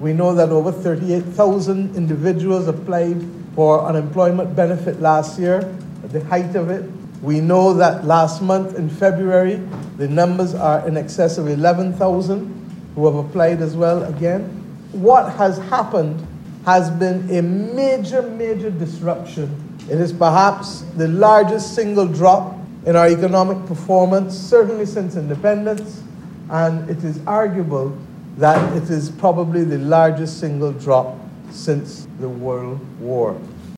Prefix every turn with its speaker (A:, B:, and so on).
A: We know that over 38,000 individuals applied for unemployment benefit last year, at the height of it. We know that last month in February, the numbers are in excess of 11,000 who have applied as well again. What has happened has been a major, major disruption. It is perhaps the largest single drop in our economic performance, certainly since independence, and it is arguable that it is probably the largest single drop since the World War.